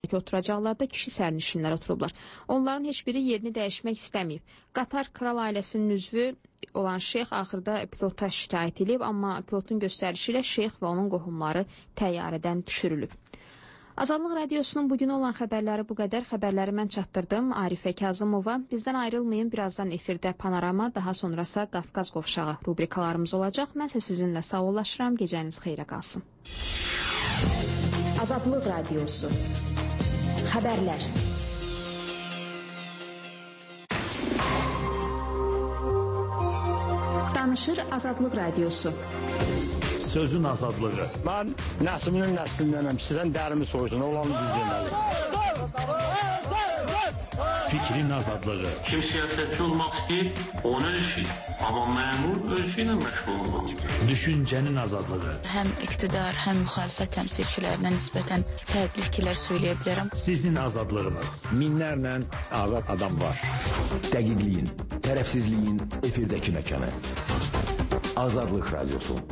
ki, oturacaqlarda kişi sərnişinlər oturublar. Onların heç biri yerini dəyişmək istəməyib. Qatar kral ailəsinin üzvü olan şeyx axırda pilota şikayət edib, amma pilotun göstərişi ilə şeyx və onun qohumları təyyarədən düşürülüb. Azadlıq Radiosunun bugün olan xəbərləri bu qədər. Xəbərləri mən çatdırdım Arifə Kazımova. Bizdən ayrılmayın, birazdan efirdə Panorama, daha sonrası Qafqaz Qovşağı rubrikalarımız olacaq. Mən isə sizinlə sağollaşıram, gecəniz xeyrə qalsın. Azadlıq Radiosu Xəbərlər. Danışır Azadlıq Radiosu. Sözün azadlığı. Ben Nəsiminin nəslindənəm. Sizdən dərimi soysun. Olanı düz deməli. Fikrin azadlığı. Kim siyasetçi olmak istəyir, onu düşün. Ama memur ölçüyle məşğul olmalı. Düşüncenin azadlığı. Həm iqtidar, həm müxalifət təmsilçilərinə nisbətən fərqli fikirlər söyləyə bilərəm. Sizin azadlığınız. Minlərlə azad adam var. Dəqiqliyin, tərəfsizliyin efirdəki məkanı. Azadlıq Radiosu.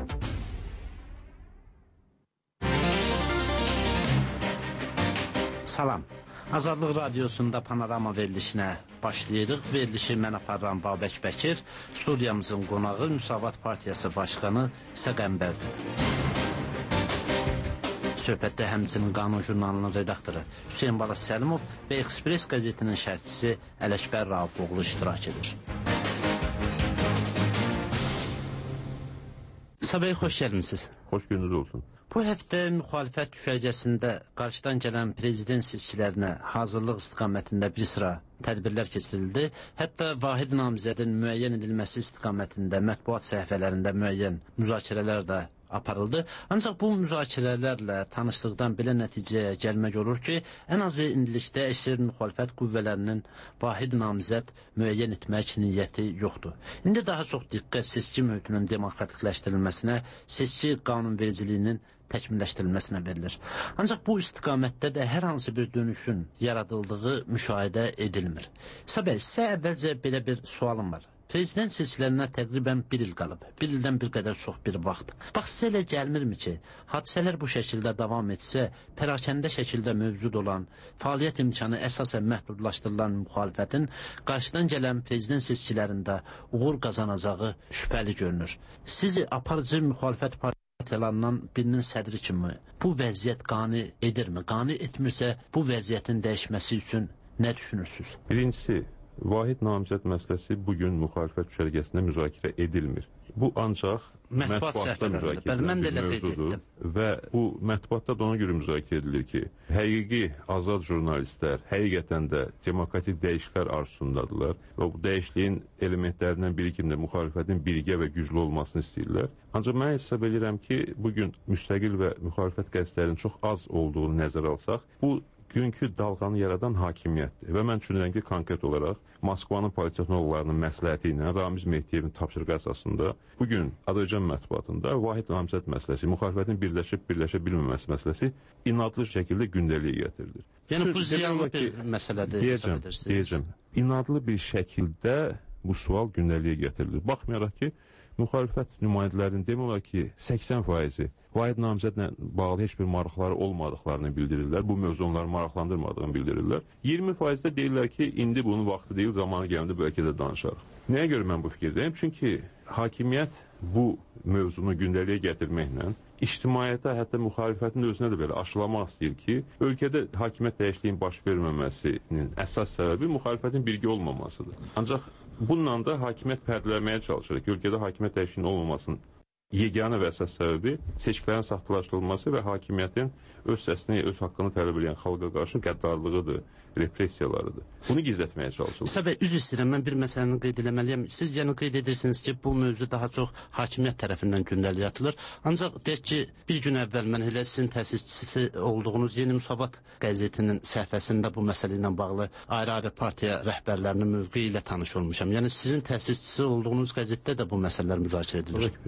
Salam. Azadlıq Radiosunda Panorama verilişinə başlayırıq. Verilişi mən aparıram Babək Bəkir. Studiyamızın qonağı Müsavat Partiyası Başqanı İsa Qəmbərdir. Söhbətdə həmçinin Qanun Jurnalının redaktoru Hüseyin Balas Səlimov və Express qəzetinin şərhçisi Ələkbər Raufoğlu iştirak edir. Sabah xoş gəlmisiniz. Xoş gününüz olsun. Bu həftə müxalifət düşərgəsində qarşıdan gələn prezident seçkilərinə hazırlıq istiqamətində bir sıra tədbirlər keçirildi. Hətta vahid namizədin müəyyən edilməsi istiqamətində mətbuat səhifələrində müəyyən müzakirələr də aparıldı. Ancaq bu müzakirələrlə tanışlıqdan belə nəticəyə gəlmək olur ki, ən azı indilikdə əsir müxalifət qüvvələrinin vahid namizəd müəyyən etmək niyyəti yoxdur. İndi daha çox diqqət seçki mühitinin demokratikləşdirilməsinə, seçki qanunvericiliyinin təkmilləşdirilməsinə verilir. Ancaq bu istiqamətdə də hər hansı bir dönüşün yaradıldığı müşahidə edilmir. Səbəb, sizə əvvəlcə belə bir sualım var. Prezident seçkilərinə təqribən bir il qalıb. Bir ildən bir qədər çox bir vaxt. Bax, sizə elə gəlmirmi ki, hadisələr bu şəkildə davam etsə, pərakəndə şəkildə mövcud olan, fəaliyyət imkanı əsasən məhdudlaşdırılan müxalifətin qarşıdan gələn prezident seçkilərində uğur qazanacağı şübhəli görünür. Sizi aparıcı müxalifət partiyalarından birinin sədri kimi bu vəziyyət qane edirmi? Qane etmirsə, bu vəziyyətin dəyişməsi üçün nə düşünürsünüz? Birincisi, vahid namizəd məsələsi bugün müxalifət düşərgəsində müzakirə edilmir. Bu ancaq mətbuatda müzakirə edilen bir mövzudur və bu mətbuatda da ona görə müzakirə edilir ki, həqiqi azad jurnalistlər həqiqətən də demokratik dəyişikliklər arzusundadırlar və bu dəyişikliyin elementlərindən biri kimi də müxalifətin birgə və güclü olmasını istəyirlər. Ancaq mən hesab edirəm ki, bugün müstəqil və müxalifət qəzetlərinin çox az olduğunu nəzərə alsaq, bu günkü dalğanı yaradan hakimiyyətdir və mən düşünürəm ki, konkret olaraq Moskvanın politexnoloqlarının məsləhəti ilə Ramiz Mehdiyevin tapşırığı əsasında bugün Azərbaycan mətbuatında vahid namizəd məsələsi, müxalifətin birləşə bilməməsi məsələsi inadlı şəkildə gündəliyə gətirilir. Yəni bu ziyanlı bir məsələdir. Deyəcəm, inadlı bir şəkildə bu sual gündəliyə gətirilir. Baxmayaraq ki, müxalifət nümayəndələrinin demək olar ki, 80% vahid namizədlə bağlı heç bir maraqları olmadıqlarını bildirirlər. Bu mövzu onları maraqlandırmadığını bildirirlər. 20% də deyirlər ki, indi bunun vaxtı deyil, zamanı gəlində bəlkə də danışarıq. Nəyə görə mən bu fikirdəyim? Çünki hakimiyyət bu mövzunu gündəliyə gətirməklə ictimaiyyətə, hətta müxalifətin özünə də belə aşılamaq istəyir ki, ölkədə hakimiyyət dəyişikliyin baş verməməsinin əsas səbəbi müxalifətin birgə olmamasıdır. Ancaq bununla da hakimiyyət pərdələməyə çalışır ki, ölkədə hakimiyyət dəyişikliyinin olmamasının yeganə və əsas səbəbi seçkilərin saxtalaşdırılması və hakimiyyətin öz səsini, öz haqqını tələb edən xalqa qarşı qəddarlığıdır, repressiyalarıdır. Bunu gizlətməyə çalışılır. Səbəb, üzr istəyirəm, mən bir məsələni qeyd eləməliyəm. Siz yəni qeyd edirsiniz ki, bu mövzu daha çox hakimiyyət tərəfindən gündəliyə atılır. Ancaq deyək ki, bir gün əvvəl mən elə sizin təsisçisi olduğunuz Yeni Müsavat qəzetinin səhifəsində bu məsələ ilə bağlı ayrı-ayrı partiya rəhbərlərinin mövqeyi ilə tanış olmuşam. Yəni sizin təsisçisi olduğunuz qəzetdə də bu məsələlər müzakirə edilir. Bunu bir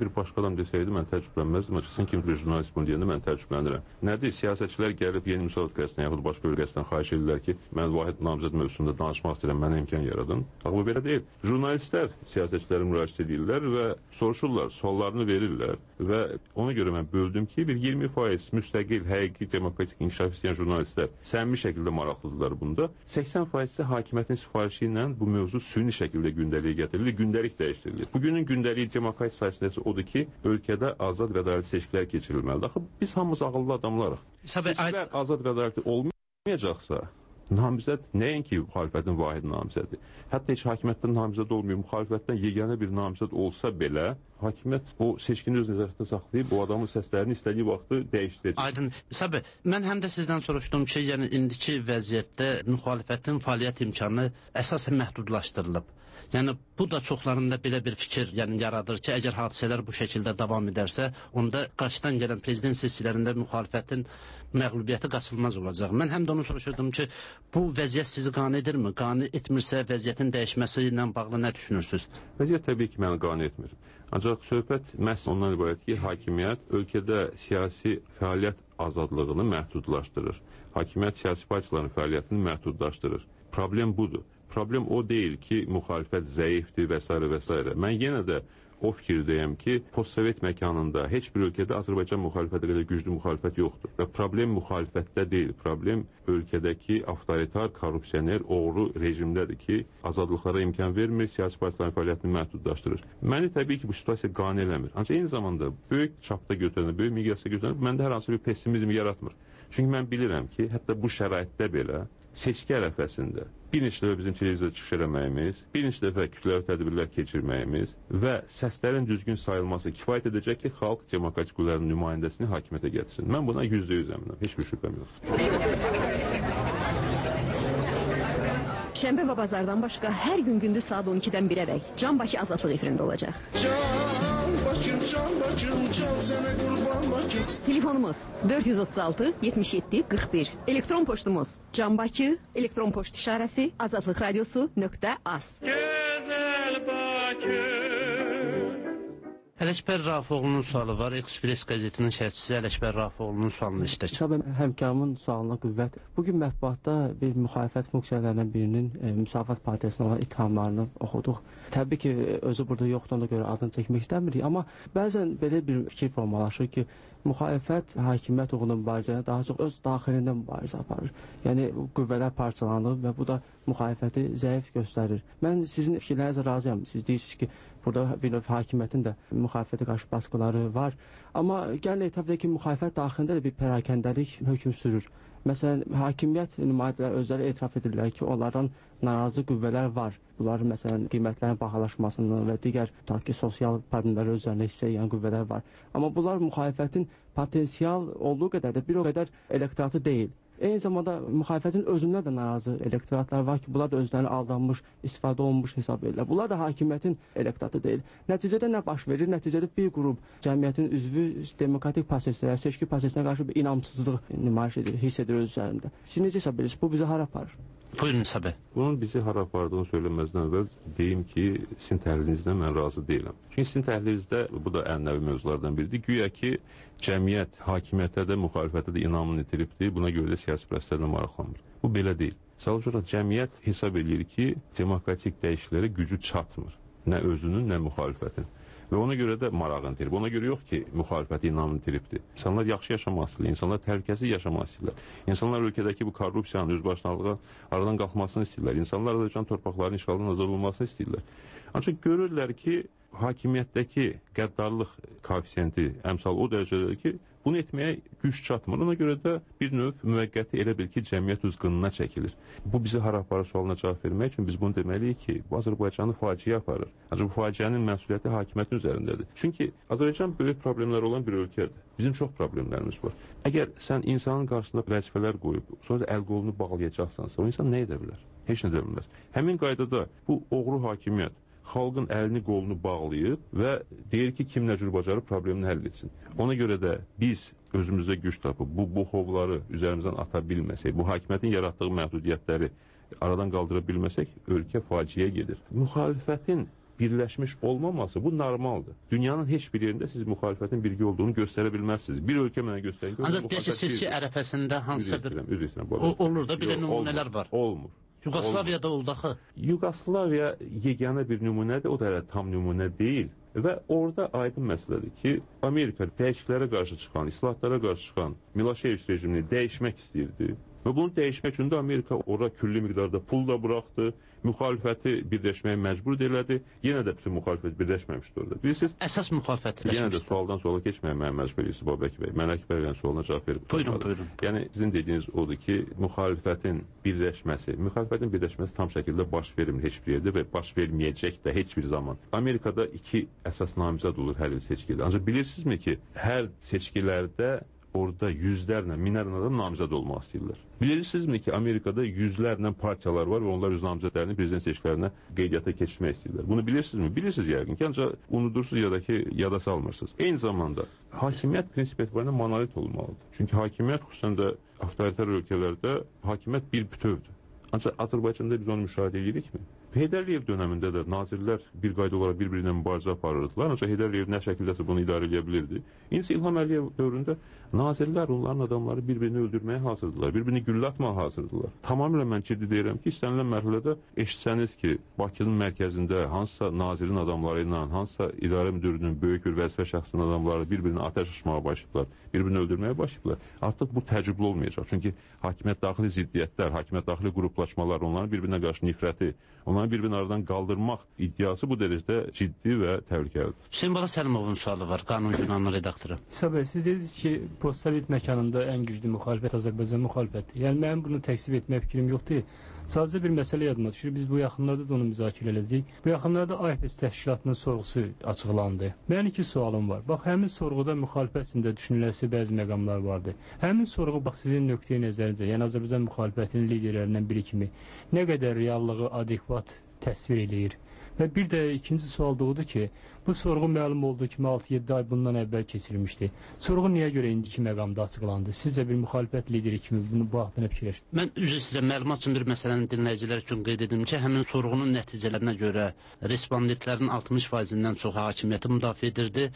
bir başqa adam desəydi, mən təəccüblənməzdim. Sən kimi bir jurnalist bunu deyəndə mən təəccüblənirəm. Nədir? Siyasətçilər gəlib Yeni Müsavat qəzetdən yaxud başqa bir qəzetdən xahiş edirlər ki, mən vahid namizəd mövzusunda danışmaq istəyirəm, mənə imkan yaradın. Bu belə deyil. Jurnalistlər siyasətçilərə müraciət edirlər və soruşurlar, suallarını verirlər və ona görə mən böldüm ki, bir 20% müstəqil, həqiqi, demokratik inkişaf istəyən jurnalistlər səmimi şəkildə maraqlıdırlar bunda. 80% isə hakimiyyətin sifarişi ilə bu mövzu süni şəkildə gündəliyə gətirilir, gündəlik dəyişdirilir. Bugünün gündəliyi demokrat sayəsində odur ki, ölkədə azad və ədalətli seçkilər keçirilməlidir. Axı biz hamımız ağıllı adamlarıq. Seçkilər azad və ədalətli olmayacaqsa, namizəd nəinki müxalifətin vahid namizədi. Hətta heç hakimiyyətdən namizəd olmuyor, müxalifətdən yeganə bir namizəd olsa belə, hakimiyyət o seçkini öz nəzarətində saxlayıb, o adamın səslərini istədiyi vaxtı dəyişdirəcək. Aydın. Səbəb, mən həm də sizdən soruşdum ki, yəni indiki vəziyyətdə müxalifətin fəaliyyət imkanı əsasən məhdudlaşdırılıb. Yəni bu da çoxlarında belə bir fikir yaradır ki, əgər hadisələr bu şəkildə davam edərsə, onda qarşıdan gələn prezident seçkilərində müxalifətin məğlubiyyəti qaçılmaz olacaq. Mən həm də onu soruşurdum ki, bu vəziyyət sizi qane edirmi? Qane etmirsə vəziyyətin dəyişməsi ilə bağlı nə düşünürsünüz? Vəziyyət təbii ki, məni qane etmir. Ancaq söhbət məhz ondan ibarət ki, hakimiyyət ölkədə siyasi fəaliyyət azadlığını məhdudlaşdırır. Hakimiyyət siyasi partiyaların fəaliyyətini məhdudlaşdırır. Problem budur. Problem o deyil ki, müxalifət zəifdir və s. və s. Mən yenə də o fikirdəyəm ki, postsovet məkanında heç bir ölkədə Azərbaycan müxalifəti qədər güclü müxalifət yoxdur. Və problem müxalifətdə deyil, problem ölkədəki avtoritar, korrupsioner, oğru rejimdədir ki, azadlıqlara imkan vermir, siyasi partiyaların fəaliyyətini məhdudlaşdırır. Məni təbii ki, bu situasiya qane eləmir. Ancaq eyni zamanda böyük çapda götürəndə, böyük miqyasda götürəndə məndə hər hansı bir pessimizm yaratmır. Çünki mən bilirəm ki, hətta bu şəraitdə belə seçki ərəfəsində bir neçə dəfə bizim televiziyada çıxış eləməyimiz, bir neçə dəfə kütləvi tədbirlər keçirməyimiz və səslərin düzgün sayılması kifayət edəcək ki, xalq demokratik qüvvələrin nümayəndəsini hakimiyyətə gətirsin. Mən buna %100 əminəm, heç bir şübhəm yox. Şənbə və bazardan başqa hər gün gündüz saat 12-dən 1-ədək Can Bakı Azadlıq efirində olacaq. Telefonumuz 436 77 41. Elektron poçtumuz canbaki elektron poçt işarəsi azadlıqradiosu.az. Gözəl Bakı. Ələkbər Rafifoğlu'nun sualı var. Express qəzetinin şərhçisi Ələkbər Rafifoğlu'nun sualını işlək. Tabii həmkarımın sualına qüvvət. Bugün mətbuatda bir müxalifət funksiyalarından birinin Müsavat Partiyasına olan ittihamlarını oxuduq. Təbii ki, özü burada yoxdur, ona görə adını çəkmək istəmirik. Amma bəzən belə bir fikir formalaşır ki, müxalifət hakimiyyət uğrunda mübarizəni daha çox öz daxilində mübarizə aparır. Yəni qüvvələr parçalanır və bu da müxalifəti zəif göstərir. Mən sizin fikirlərinizə razıyam. Siz deyirsiniz ki, burada bir növ hakimiyyətin də müxalifətə qarşı baskıları var. Amma gəlin etab edək ki, müxalifət daxilində də bir pərakəndəlik hökm sürür. Məsələn, hakimiyyət nümayəndələri özləri etiraf edirlər ki, onlardan narazı qüvvələr var. Bunların məsələn qiymətlərin bahalaşmasından və digər tutaq ki, sosial problemləri özlərində hissə edən qüvvələr var. Amma bunlar müxalifətin potensial olduğu qədər də bir o qədər elektoratı deyil. Eyni zamanda müxalifətin özündən də narazı elektoratlar var ki, bunlar da özlərini aldanmış, istifadə olunmuş hesab edirlər. Bunlar da hakimiyyətin elektoratı deyil. Nəticədə nə baş verir? Nəticədə bir qrup cəmiyyətin üzvü demokratik proseslərə, seçki prosesinə qarşı bir inamsızlıq nümayiş edir, hiss edir öz üzərində. Siz necə hesab edirsiniz? Bu bizi hara aparır? Buyurun Səbə. Bunun bizi hara apardığını söyləməzdən əvvəl deyim ki, sizin təhlilinizdən mən razı deyiləm. Çünki sizin təhlilinizdə, bu da ənənəvi mövzulardan biridir, güya ki, cəmiyyət hakimiyyətə də, müxalifətə də inamını itiribdir, buna görə də siyasi proseslərlə maraqlanmır. Bu belə deyil. Sadəcə olaraq cəmiyyət hesab edir ki, demokratik dəyişikliklərə gücü çatmır. Nə özünün, nə müxalifətin. Və ona görə də marağını itirib. Ona görə yox ki, müxalifəti inamını itiribdir. İnsanlar yaxşı yaşamaq istəyirlər, insanlar təhlükəsiz yaşamaq istəyirlər. İnsanlar ölkədəki bu korrupsiyanın, özbaşınalığa aradan qalxmasını istəyirlər. İnsanlar Azərbaycan torpaqlarının işğalından azad olunmasını istəyirlər. Ancaq görürlər ki, hakimiyyətdəki qəddarlıq koefisiyenti, əmsal o dərəcədir ki, bunu etməyə güc çatmır. Ona görə də bir növ müvəqqəti elə bil ki, cəmiyyət öz qınına çəkilir. Bu bizi hara aparır sualına cavab vermək üçün biz bunu deməliyik ki, bu Azərbaycanı faciə aparır. Ancaq bu faciənin məsuliyyəti hakimiyyətin üzərindədir. Çünki Azərbaycan böyük problemlər olan bir ölkədir. Bizim çox problemlərimiz var. Əgər sən insanın qarşısında vəzifələr qoyub, sonra da əl-qolunu bağlayacaqsansa, o insan nə edə bilər? Heç nə edə bilməz. Həmin qaydada bu oğru hakimiyyət xalqın əlini qolunu bağlayıb və deyir ki, kim nə cür bacarıb problemini həll etsin. Ona görə də biz özümüzdə güc tapıb bu xovları üzərimizdən ata bilməsək, bu hakimiyyətin yaratdığı məhdudiyyətləri aradan qaldıra bilməsək, ölkə faciəyə gedir. Müxalifətin birləşmiş olmaması bu normaldır. Dünyanın heç bir yerində siz müxalifətin birgə olduğunu göstərə bilməzsiniz. Bir ölkə mənə göstərin ki, ancaq deyəcək seçki ərəfəsində hansısa bir olur da belə nümunələr var. Olmur. Yugoslaviyada oldu axı. Yugoslaviya yeganə bir nümunədir, o da tam nümunə deyil. Və orada aydın məsələdir ki, Amerika dəyişiklərə qarşı çıxan, islahatlara qarşı çıxan Milošević rejimini dəyişmək istəyirdi. Və bunu dəyişmək üçün də Amerika orada külli miqdarda pul da buraxdı, müxalifəti birləşməyə məcbur elədi. Yenə də bütün müxalifət birləşməmişdi orada. Bilirsiniz, əsas müxalifət birləşmişdi. Yenə də sualdan suala keçməyə mənə məcbur edirsiniz Babək bəy. Mən Əkbər bəyin sualına cavab verib. Buyurun. Yəni sizin dediyiniz odur ki, müxalifətin birləşməsi tam şəkildə baş vermir heç bir yerdə və baş verməyəcək də heç bir zaman. Amerikada 2 əsas namizəd olur hər il seçkidə. Ancaq bilirsinizmi ki, hər seçkilərdə orada yüzlərlə, minlərlə adam namizəd olmaq istəyirlər. Bilirsinizmi ki, Amerikada yüzlərlə partiyalar var və onlar öz namizədlərini prezident seçkilərinə qeydiyyata keçirmək istəyirlər. Bunu bilirsiniz bilirsiniz yəqin ki, ancaq unudursunuz ya da ki, yada salmırsınız. Eyni zamanda hakimiyyət prinsip etibarıyla monolit olmalıdır. Çünki hakimiyyət xüsusən də avtoritar ölkələrdə hakimiyyət bir bütövdür. Ancaq Azərbaycanda biz onu müşahidə edirikmi? Heydər Əliyev dönəmində də nazirlər bir qayda olaraq bir-birinə mübarizə aparırdılar. Ancaq Heydər Əliyev nə şəkildəsə bunu idarə edə bilirdi. İndi İlham Əliyev dövründə nazirlər onların adamları bir-birini öldürməyə hazırdılar, bir-birini güllə atmağa hazırdılar. Tamamilə mən ciddi deyirəm ki, istənilən mərhələdə eşitsəniz ki, Bakının mərkəzində hansısa nazirin adamları ilə, hansısa idarə müdürünün, böyük bir vəzifə şəxsinin adamları bir-birini atəş açmağa başlayıblar, bir-birini öldürməyə başlayıblar. Artıq bu təcrübli olmayacaq. Çünki hakimiyyət daxili ziddiyyətlər, hakimiyyət daxili qruplaşmalar, onların bir-birinə qarşı nifrəti, onların bir-birini aradan qaldırmaq iddiası bu dərəcədə ciddi və təhlükəlidir. Hüseyin Bala Səlimovun sualı var, Qanun Jurnalının redaktoru. İsa bəy, siz dediniz ki, postsovet məkanında ən güclü müxalifət Azərbaycan müxalifətidir. Yəni mənim bunu təksib etmək fikrim yoxdur. Sadəcə bir məsələ yadıma düşür. Biz bu yaxınlarda da onu müzakirə edəcəyik. Bu yaxınlarda AFS təşkilatının sorğusu açıqlandı. Mənim 2 sualım var. Bax, həmin sorğuda müxalifət içində düşünüləsi bəzi məqamlar vardı. Həmin sorğu bax sizin nöqteyi nəzərincə, yəni Azərbaycan müxalifətinin liderlərindən biri kimi nə qədər reallığı adekvat təsvir eləyir? Və bir də ikinci sual da odur ki, bu sorğu məlum olduğu kimi 6-7 ay bundan əvvəl keçirilmişdi. Sorğu niyə görə indiki məqamda açıqlandı? Sizcə bir müxalifət lideri kimi bunu bu haqda nə fikirləşdiniz? Mən üzr istəyirəm, məlumat üçün bir məsələni dinləyicilər üçün qeyd edim ki, həmin sorğunun nəticələrinə görə respondentlərin 60%-dən çoxu hakimiyyəti müdafiə edirdi.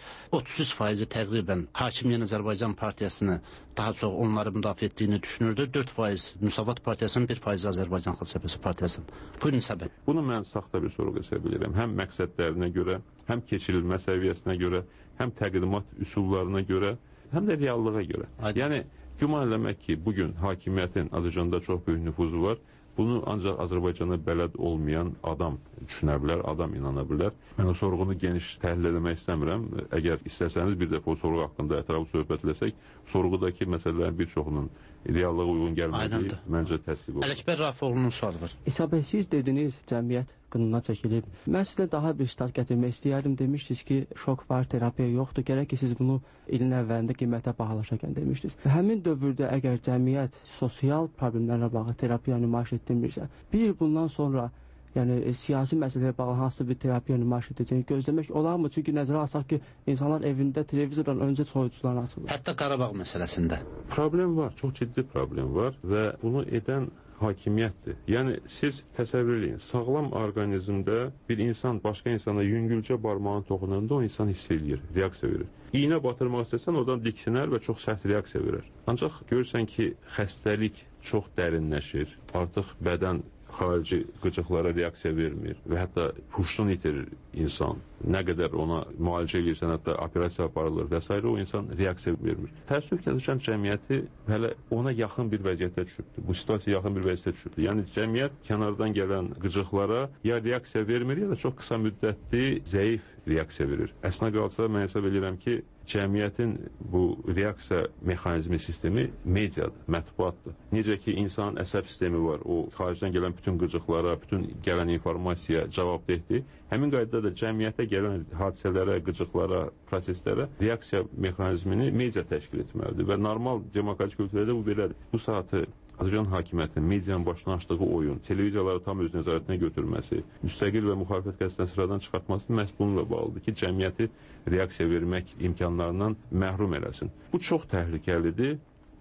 33% təqribən Hakim Yeni Azərbaycan Partiyasını daha çox onları müdafiə etdiyini düşünürdü. 4% Müsavat Partiyasının, 1% Azərbaycan Xalq Cəbhəsi Partiyasının. Buyurun səbəb. Bunu mən saxta bir sorğu hesab edirəm. Həm məqsədlərinə görə, həm keçirilmə səviyyəsinə görə, həm təqdimat üsullarına görə, həm də reallığa görə. Yəni, güman eləmək ki, bugün hakimiyyətin Azərbaycanda çox böyük nüfuzu var. Bunu ancaq Azərbaycana bələd olmayan adam düşünə bilər, adam inana bilər. Mən o sorğunu geniş təhlil eləmək istəmirəm. Əgər istəsəniz bir dəfə o sorğu haqqında ətraflı söhbət eləsək, sorğudakı məsələlərin bir çoxunun reallığa uyğun gəlmədiyi məncə təsdiq olur. Ələkbər Rafiqoğlu'nun sualı var. İsa bəy, siz dediniz cəmiyyət qınına çəkilib. Mən sizə daha bir stat gətirmək istəyərdim. Demişdiniz ki, şok var, terapiya yoxdur. Gərək ki, siz bunu ilin əvvəlində qiymətə bahalaşarkən demişdiniz. Həmin dövrdə əgər cəmiyyət sosial problemlərlə bağlı terapiya nümayiş etdirmirsə, bir il bundan sonra yəni siyasi məsələyə bağlı hansı bir terapiya nümayiş edəcəyini gözləmək olarmı? Çünki nəzərə alsaq ki, insanlar evində televizordan öncə soyucularını açırlar. Hətta Qarabağ məsələsində. Problem var, çox ciddi problem var və bunu edən hakimiyyətdir. Yəni siz təsəvvür edin, sağlam orqanizmdə bir insan başqa insana yüngülcə barmağını toxunanda o insan hiss eləyir, reaksiya verir. İynə batırmaq istəsən oradan diksinər və çox sərt reaksiya verir. Ancaq görürsən ki, xəstəlik çox dərinləşir, artıq bədən xarici qıcıqlara reaksiya vermir və hətta huşunu itirir insan. Nə qədər ona müalicə edirsən, hətta operasiya aparılır və s. o insan reaksiya vermir. Təəssüf ki, Azərbaycan cəmiyyəti hələ ona yaxın bir vəziyyətdə düşübdür. Bu situasiya yaxın bir vəziyyətdə düşübdür. Yəni cəmiyyət kənardan gələn qıcıqlara ya reaksiya vermir, ya da çox qısa müddətli zəif reaksiya verir. Əslində qalsa mən hesab edirəm ki, cəmiyyətin bu reaksiya mexanizmi sistemi mediadır, mətbuatdır. Necə ki, insanın əsəb sistemi var, o xaricdən gələn bütün qıcıqlara, bütün gələn informasiyaya cavabdehdir. Həmin qaydada da cəmiyyətə gələn hadisələrə, qıcıqlara, proseslərə reaksiya mexanizmini media təşkil etməlidir və normal demokratik ölkələrdə bu belədir. Bu saatı Azərbaycan hakimiyyətinin medianın başına açdığı oyun, televiziyaları tam öz nəzarətinə götürməsi, müstəqil və müxalifət qəzetlərini sıradan çıxartması məhz bununla bağlıdır ki, cəmiyyəti reaksiya vermək imkanlarından məhrum eləsin. Bu çox təhlükəlidir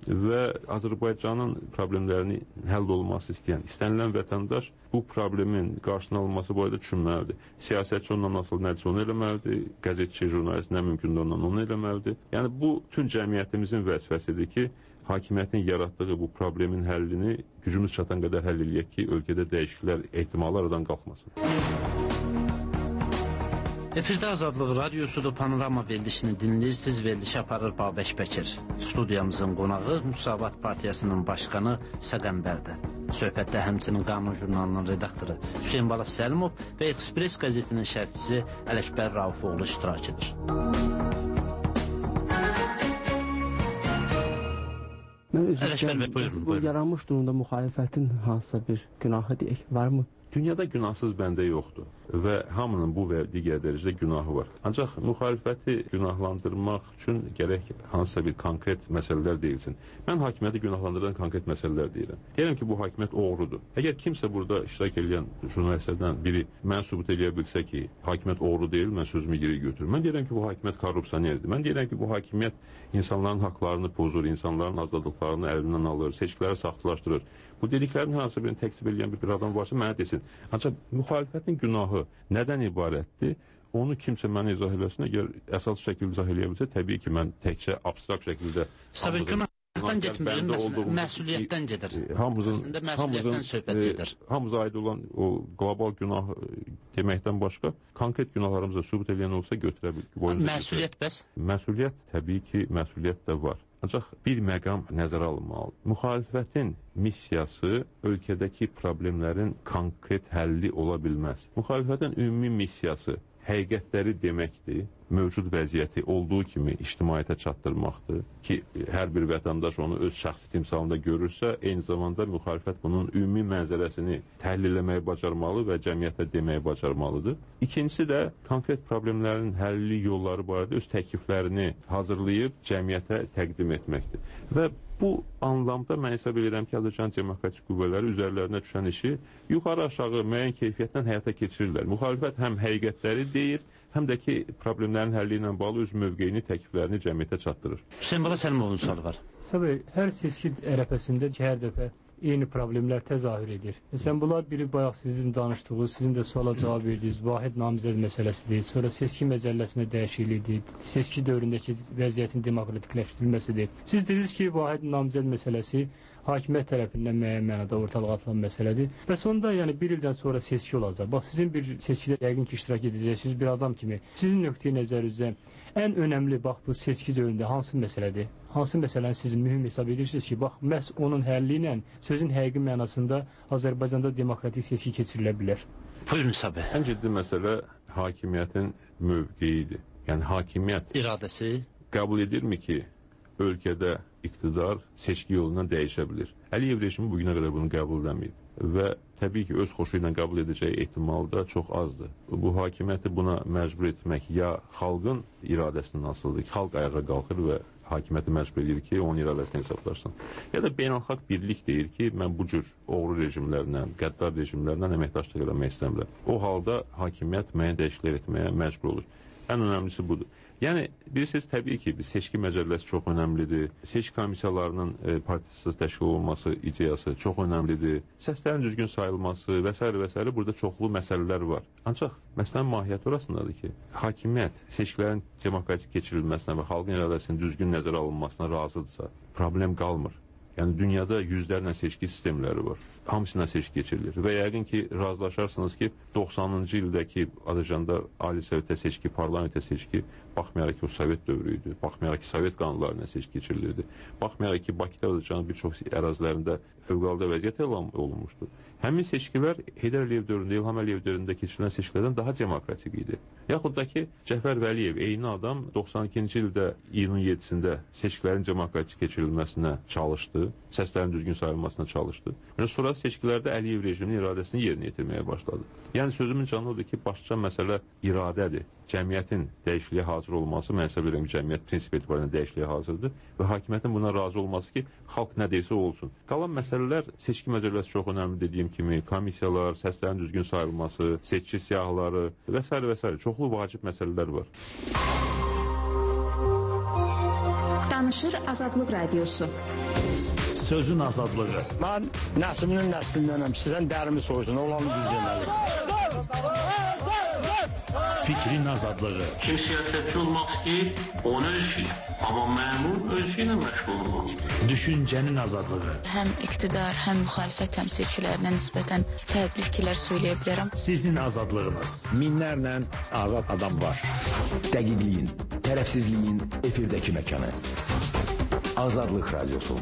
və Azərbaycanın problemlərinin həll olunması istənilən vətəndaş bu problemin qarşısının alınması barədə düşünməlidir. Siyasətçi ondan asılı nədirsə onu eləməlidir, qəzetçi, jurnalist nə mümkündür ondan onu eləməlidir. Yəni bu bütün cəmiyyətimizin vəzifəsidir ki, hakimiyyətin yaratdığı bu problemin həllini gücümüz çatan qədər həll eləyək ki, ölkədə dəyişikliklər ehtimalı aradan qalxmasın. Efirdə Azadlıq Radiosudur, Panorama verilişini dinləyirsiniz. Verilişi aparır Babək Bəkir. Studiyamızın qonağı Müsavat Partiyasının başqanı Səqəmbərdir. Söhbətdə həmçinin Qanun jurnalının redaktoru Hüseyin Balas Səlimov və Express qəzetinin şərhçisi Ələkbər Raufoğlu iştirak edir. Ələkbər bəy, buyurun. Bu yaranmış durumda müxalifətin hansısa bir günahı deyək, varmı? Dünyada günahsız bəndə yoxdur və hamının bu və digər dərəcədə günahı var. Ancaq müxalifəti günahlandırmaq üçün gərək hansısa bir konkret məsələlər deyilsin. Mən hakimiyyəti günahlandıran konkret məsələlər deyirəm. Deyirəm ki, bu hakimiyyət oğrudur. Əgər kimsə burada iştirak edən jurnalistlərdən biri mən sübut edə bilsə ki, hakimiyyət oğru deyil, mən sözümü geri götürürüm. Mən deyirəm ki, bu hakimiyyət korrupsionerdir. Mən deyirəm ki, bu hakimiyyət insanların haqlarını pozur, insanların azadlıqlarını əlindən alır, seçkiləri saxtalaşdırır. Bu dediklərin hansı birini təksib edən bir adam varsa mənə desin. Ancaq müxalifətin günahı nədən ibarətdir? Onu kimsə mənə izah eləsin. Əgər əsas şəkildə izah eləyə bilsə, təbii ki, mən təkcə abstrakt şəkildə... Səbəb günahdan getmir, məsuliyyətdən gedir. Əslində məsuliyyətdən söhbət gedir. Hamıza aid olan o global günah deməkdən başqa, konkret günahlarımıza sübut edən olsa götürə bilir. Məsuliyyət bəs? Məsuliyyət, təbii ki, məsuliyyət də var. Ancaq bir məqam nəzərə alınmalıdır. Müxalifətin missiyası ölkədəki problemlərin konkret həlli ola bilməz. Müxalifətin ümumi missiyası həqiqətləri deməkdir, mövcud vəziyyəti olduğu kimi ictimaiyyətə çatdırmaqdır ki, hər bir vətəndaş onu öz şəxsi timsalında görürsə, eyni zamanda müxalifət bunun ümumi mənzərəsini təhlil etməyi bacarmalı və cəmiyyətə deməyi bacarmalıdır. İkincisi də konkret problemlərin həlli yolları barədə öz təkliflərini hazırlayıb cəmiyyətə təqdim etməkdir. Və bu anlamda mən hesab edirəm ki, Azərbaycan demokratik qüvvələri üzərlərinə düşən işi yuxarı-aşağı müəyyən keyfiyyətlə həyata keçirirlər. Müxalifət həm həqiqətləri deyir, həm də ki, problemlərin həlli ilə bağlı öz mövqeyini, təkliflərini cəmiyyətə çatdırır. Hüseyin Bala Səlimovun sualı var. Səbəb, hər seçki ərəfəsində ki, hər dəfə eyni problemlər təzahür edir. Məsələn, bunlar biri bayaq sizin danışdığınız, sizin də suala cavab verdiniz, vahid namizəd məsələsidir, sonra seçki məcəlləsində dəyişiklikdir, seçki dövründəki vəziyyətin demokratikləşdirilməsidir. Siz dediniz ki, vahid namizəd məsələsi hakimiyyət tərəfindən müəyyən mənada ortalığa atılan məsələdir. Və sonunda yəni bir ildən sonra seçki olacaq. Bax, sizin bir seçkidə yəqin ki, iştirak edəcəksiniz bir adam kimi. Sizin nöqteyi nəzərinizdə ən önəmli bax bu seçki dövründə hansı məsələdir? Hansı məsələni siz mühüm hesab edirsiniz ki, bax, məhz onun həlli ilə sözün həqiqi mənasında Azərbaycanda demokratik seçki keçirilə bilər? Buyurun Sabah. Ən ciddi məsələ hakimiyyətin mövqeyidir. Yəni hakimiyyət iradəsi qəbul edirmi ki, ölkədə iqtidar seçki yolundan dəyişə bilir. Əliyev rejimi bugünə qədər bunu qəbul edəməyib və təbii ki, öz xoşu ilə qəbul edəcəyi ehtimal da çox azdır. Bu hakimiyyəti buna məcbur etmək ya xalqın iradəsindən asılıdır ki, xalq ayağa qalxır və hakimiyyəti məcbur edir ki, onun iradəsini hesablasın. Ya da beynəlxalq birlik deyir ki, mən bu cür oğru rejimlərlə, qəddar rejimlərlə əməkdaşlıq eləmək istəmirəm. O halda hakimiyyət müəyyən dəyişikliklər etməyə məcbur olur. Ən önəmlisi budur. Yəni, bilirsiniz, təbii ki, seçki məcəlləsi çox önəmlidir. Seçki komissiyalarının partisız təşkil olunması ideyası çox önəmlidir. Səslərin düzgün sayılması və s. və s. burada çoxlu məsələlər var. Ancaq məsələnin mahiyyəti orasındadır ki, hakimiyyət seçkilərin demokratik keçirilməsinə və xalqın iradəsinin düzgün nəzərə alınmasına razıdırsa, problem qalmır. Yəni, dünyada yüzlərlə seçki sistemləri var. Hamısına seçki keçirilir. Və yəqin ki, razılaşarsınız ki, 90-cı ildəki Azərbaycanda Ali Sovetə seçki, parlamentə seçki, baxmayaraq ki, o Sovet dövrü idi, baxmayaraq ki, Sovet qanunlarına seçki keçirilirdi, baxmayaraq ki, Bakıda Azərbaycanın bir çox ərazilərində fövqəladə vəziyyət elan olunmuşdu. Həmin seçkilər Heydər Əliyev dövründə, İlham Əliyev dövründə keçirilən seçkilərdən daha demokratik idi. Yaxud da ki, Cəfər Vəliyev, eyni adam 92-ci ildə iyunun 7-sində seçkilərin demokratik keçirilməsinə çalışdı, səslərin düzgün sayılmasına çalışdı. Sonra seçkilərdə Əliyev rejiminin iradəsini yerinə yetirməyə başladı. Yəni sözümün canı odur ki, başlıca məsələ iradədir. Cəmiyyətin dəyişikliyə hazır olması, mən hesab edirəm ki, cəmiyyət prinsip etibarıyla dəyişikliyə hazırdır və hakimiyyətin buna razı olması ki, xalq nə deyirsə olsun. Qalan məsələlər seçki məcəlləsi çox önəmli dediyim kimi, komissiyalar, səslərin düzgün sayılması, seçki siyahıları və s. və s. çoxlu vacib məsələlər var. Danışır Azadlıq Radiosu. Sözün azadlığı. Mən nəslinin nəslindənəm. Sizdən dərimi soysun. Olanı düz deməli. Fikrin azadlığı. Kim siyasetçi olmak isteyir, onu ölçüyor. Ama memur ölçüyle meşgul olmalı. Düşüncenin azadlığı. Həm iqtidar, həm müxalifət təmsilçilərinə nisbətən fərqli fikirlər söyləyə bilərəm. Sizin azadlığınız. Minlərlə azad adam var. Dəqiqliyin, tərəfsizliyin efirdəki məkanı. Azadlıq Radiosu.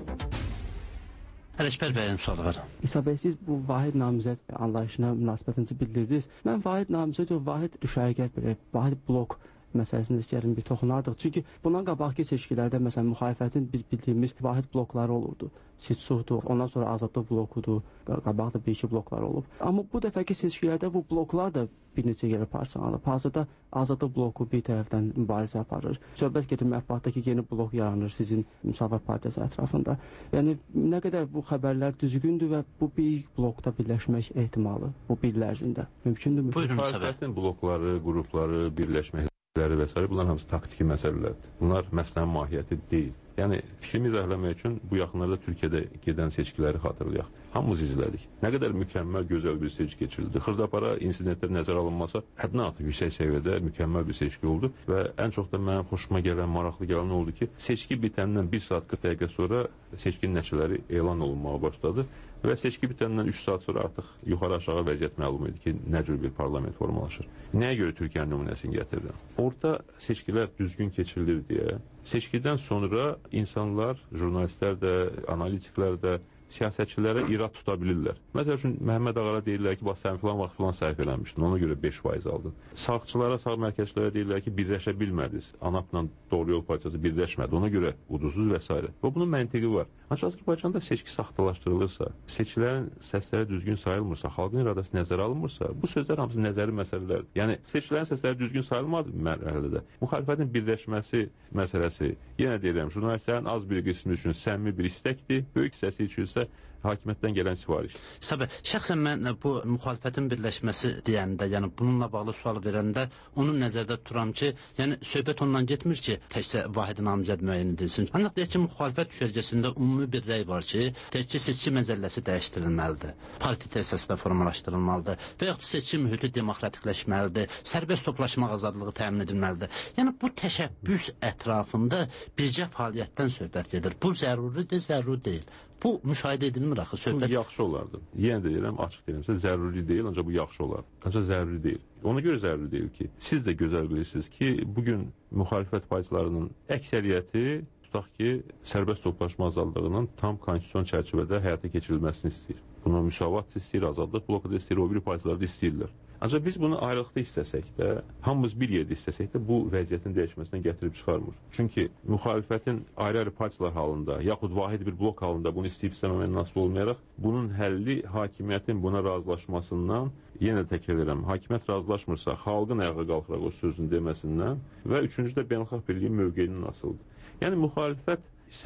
Ələkbər bəyin sualı var. İsa bəy, siz bu vahid namizəd anlayışına münasibətinizi bildirdiniz. Mən vahid namizəd yox, vahid düşərgə, vahid blok məsələsində istəyərim bir toxunardıq. Çünki bundan qabaqki seçkilərdə məsələn müxalifətin biz bildiyimiz vahid blokları olurdu. Sitsuhdur, ondan sonra azadlıq blokudur, qabaqda bir-iki bloklar olub. Amma bu dəfəki seçkilərdə bu bloklar da bir neçə yerə parçalanıb. Hazırda azadlıq bloku bir tərəfdən mübarizə aparır. Söhbət gedir mətbuatdakı yeni blok yaranır sizin Müsavat Partiyası ətrafında. Yəni nə qədər bu xəbərlər düzgündür və bu bir blokda birləşmək ehtimalı bu bir il ərzində mümkündürmü? Buyurun Müsavatın blokları, qrupları, birləşmək və s. bunlar hamısı taktiki məsələlərdir. Bunlar məsələnin mahiyyəti deyil. Yəni, fikrimi izahləmək üçün bu yaxınlarda Türkiyədə gedən seçkiləri xatırlayaq. Hamımız izlədik. Nə qədər mükəmməl, gözəl bir seçki keçirildi. Xırdapara insidentlər nəzərə alınmasa, həddən artıq yüksək səviyyədə mükəmməl bir seçki oldu və ən çox da mənim xoşuma gələn, maraqlı gələn oldu ki, seçki bitəndən 1 saat 40 dəqiqə sonra seçkinin nəticələri elan olunmağa başladı və seçki bitəndən 3 saat sonra artıq yuxarı-aşağı vəziyyət məlum idi ki, nə cür bir parlament formalaşır. Nəyə görə Türkiyənin nümunəsini gətirdim? Orada seçkilər düzgün keçirilir deyə, seçkidən sonra insanlar, jurnalistlər də, analitiklər də, siyasətçilərə irad tuta bilirlər. Məsəl üçün, Məhəmməd Ağara deyirlər ki, bax, sən filan vaxt filan səhv eləmişdin, ona görə 5% aldın. Sağçılara, sağ mərkəzçilərə deyirlər ki, birləşə bilmədiniz. ANAP-la Doğru Yol Partiyası birləşmədi, ona görə uduzdunuz və s. Və bunun məntiqi var. Ancaq Azərbaycanda seçki saxtalaşdırılırsa, seçkilərin səsləri düzgün sayılmırsa, xalqın iradəsi nəzərə alınmırsa, bu sözlər hamısı nəzəri məsələlərdir. Yəni, seçkilərin səsləri düzgün sayılmadı mərhələdə. Müxalifətin birləşməsi məsələsi, yenə deyirəm, jurnalistlərin az bir qismi üçün səmimi bir istəkdir, böyük hissəsi üçün hakimiyyətdən gələn sifariş. Səbəb, şəxsən mən bu müxalifətin birləşməsi deyəndə, yəni bununla bağlı sual verəndə onu nəzərdə tuturam ki, yəni söhbət ondan getmir ki, təkcə vahid namizəd müəyyən edilsin. Ancaq deyək ki, müxalifət düşərgəsində ümumi bir rəy var ki, təkcə seçki məcəlləsi dəyişdirilməlidir, parti əsasında formalaşdırılmalıdır və yaxud seçki mühiti demokratikləşməlidir, sərbəst toplaşmaq azadlığı təmin edilməlidir. Yəni bu təşəbbüs ətrafında bircə fəaliyyətdən söhbət gedir. Bu zəruridir, zəruri deyil. Bu müşahidə edilmir axı söhbət. Bu yaxşı olardı. Yenə də deyirəm, açıq deyirəm, zəruri deyil, ancaq bu yaxşı olar. Ancaq zəruri deyil. Ona görə zəruri deyil ki, siz də gözəl bilirsiniz ki, bugün müxalifət partiyalarının əksəriyyəti tutaq ki, sərbəst toplaşma azadlığının tam konstitusiyon çərçivədə həyata keçirilməsini istəyir. Bunu Müsavat istəyir, Azadlıq bloku da istəyir, o biri partiyalar da istəyirlər. Ancaq biz bunu ayrılıqda istəsək də, hamımız bir yerdə istəsək də, bu vəziyyətin dəyişməsindən gətirib çıxarmır. Çünki müxalifətin ayrı-ayrı partiyalar halında, yaxud vahid bir blok halında bunu istəyib istəməməklə nasıl olmayaraq, bunun həlli hakimiyyətin buna razılaşmasından, yenə təkrar edirəm, hakimiyyət razılaşmırsa, xalqın ayağa qalxaraq o sözün deməsindən və üçüncüdə beynəlxalq birliyin mövqeyinin asılıdır. Yəni müxalifət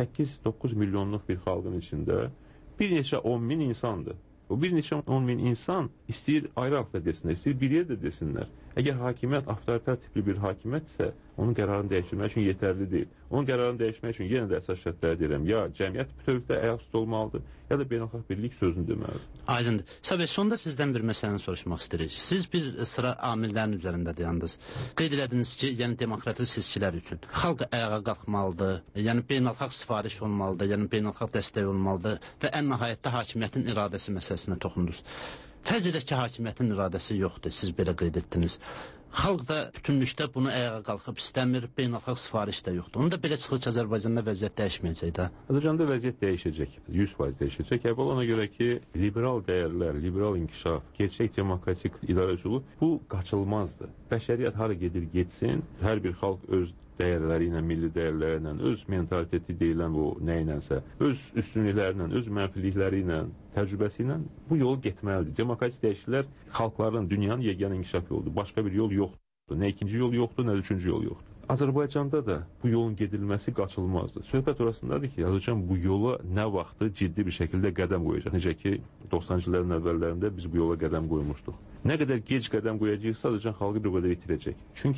8-9 milyonluq bir xalqın içində bir neçə 10 min insandır. O bir neçə 10 min insan istəyir ayrı-ayrı desinlər, istəyir bir yerdə desinlər. Əgər hakimiyyət avtoritar tipli bir hakimiyyətsə, onun qərarını dəyişdirmək üçün yetərli deyil. Onun qərarını dəyişmək üçün yenə də əsas şərtləri deyirəm. Ya cəmiyyət bütövlükdə ayaq üstə olmalıdır, ya da beynəlxalq birlik sözünü deməlidir. Aydındır. Səbəb, sonda sizdən bir məsələni soruşmaq istəyirik. Siz bir sıra amillərin üzərində dayandınız. Qeyd elədiniz ki, yəni demokratik seçkilər üçün xalq ayağa qalxmalıdır, yəni beynəlxalq sifariş olmalıdır, yəni beynəlxalq dəstək olmalıdır və ən nəhayətdə hakimiyyətin iradəsi məsələsinə toxundunuz. Fərz edək ki, hakimiyyətin iradəsi yoxdur, siz belə qeyd etdiniz. Xalq da bütünlükdə bunu ayağa qalxıb istəmir, beynəlxalq sifariş də yoxdur. Onu da belə çıxır ki, Azərbaycanda vəziyyət dəyişməyəcək də. Azərbaycanda vəziyyət dəyişəcək, 100% dəyişəcək. Əvvəl ona görə ki, liberal dəyərlər, liberal inkişaf, gerçək demokratik idarə üsulu bu qaçılmazdır. Bəşəriyyət hara gedir, getsin, hər bir xalq öz dəyərləri ilə, milli dəyərləri ilə, öz mentaliteti deyilən o nə ilənsə, öz üstünlükləri ilə, öz mənfilikləri ilə, təcrübəsi ilə bu yolu getməlidir. Demokratik dəyişikliklər xalqların, dünyanın yeganə inkişaf yoludur. Başqa bir yol yoxdur. Nə ikinci yol yoxdur, nə üçüncü yol yoxdur. Azərbaycanda da bu yolun gedilməsi qaçılmazdır. Söhbət orasındadır ki, Azərbaycan bu yola nə vaxtı ciddi bir şəkildə qədəm qoyacaq. Necə ki, 90-cı illərin əvvəllərində biz bu yola qədəm qoymuşduq. Nə qədər gec qədəm qoyacaqsa, Azərbaycan xalqı bir qədər itirəcək. Çünki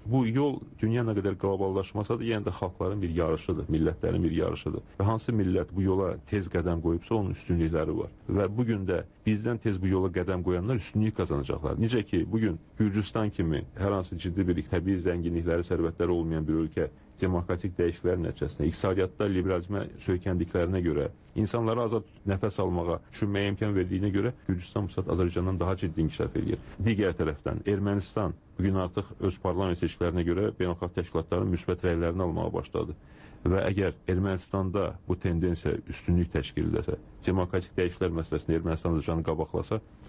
Bu yol dünya nə qədər qloballaşmasa da, yenə də xalqların bir yarışıdır, millətlərin bir yarışıdır. Və hansı millət bu yola tez qədəm qoyubsa, onun üstünlükləri var. Və bugün də bizdən tez bu yola qədəm qoyanlar üstünlük qazanacaqlar. Necə ki, bugün Gürcüstan kimi hər hansı ciddi bir təbii zənginlikləri, sərvətləri olmayan bir ölkə demokratik dəyişikliklər nəticəsində iqtisadiyyatda liberalizmə söykəndiklərinə görə, insanlara azad nəfəs almağa, düşünməyə imkan verdiyinə görə Gürcüstan bu saat Azərbaycandan daha ciddi inkişaf edir. Digər tərəfdən Ermənistan bugün artıq öz parlament seçkilərinə görə beynəlxalq təşkilatların müsbət rəylərini almağa başladı. Və əgər Ermənistanda bu tendensiya üstünlük təşkil edəsə, demokratik dəyişikliklər məsələsində Ermənistan Azərbaycanı qabaqlasa,